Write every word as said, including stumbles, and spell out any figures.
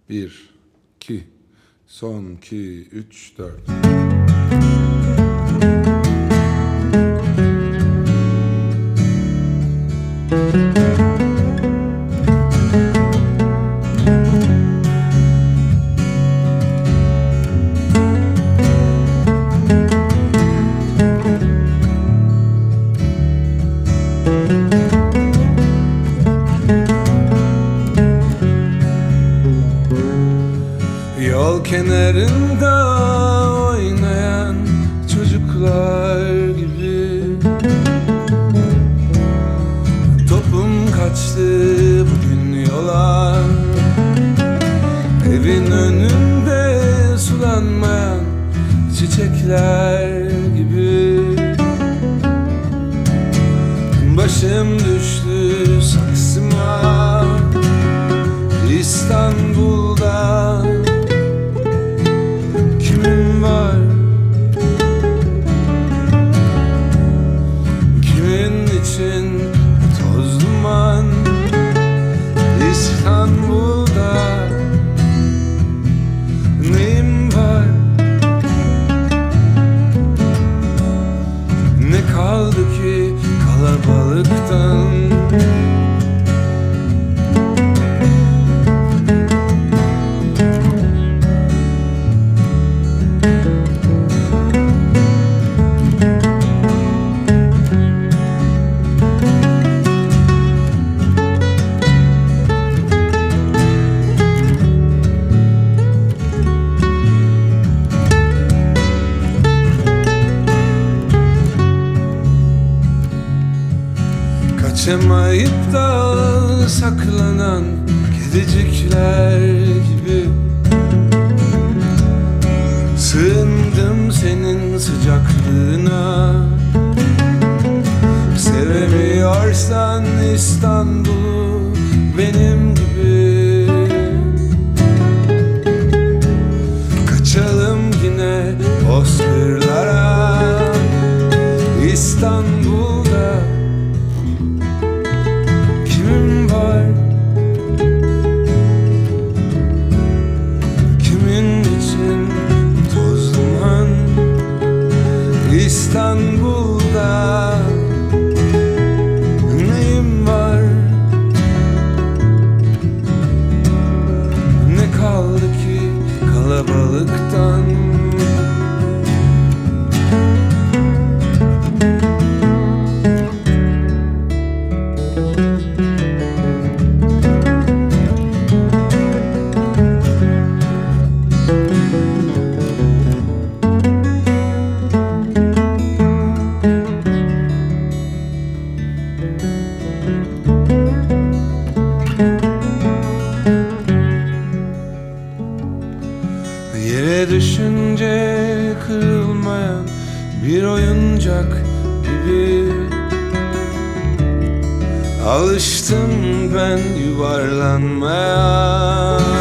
Bir, iki, son iki, üç, dört. Yol kenarında oynayan çocuklar gibi topum kaçtı bugün yola. Evin önünde sulanmayan çiçekler gibi başım düştü saksıma İstanbul'da. Kimin var, kimin için toz duman İstanbul'da? Neyim var, ne kaldı ki kalabalıktan? Kaçamayıp da saklanan kedicikler gibi sığındım senin sıcaklığına. Sevemiyorsan İstanbul'u benim gibi, kaçalım yine bozkırlara İstanbul'da. Kimin var, kimin için toz duman İstanbul'da? Neyim var, ne kaldı ki kalabalıktan? Yere düşünce kırılmayan bir oyuncak gibi alıştım ben yuvarlanmaya.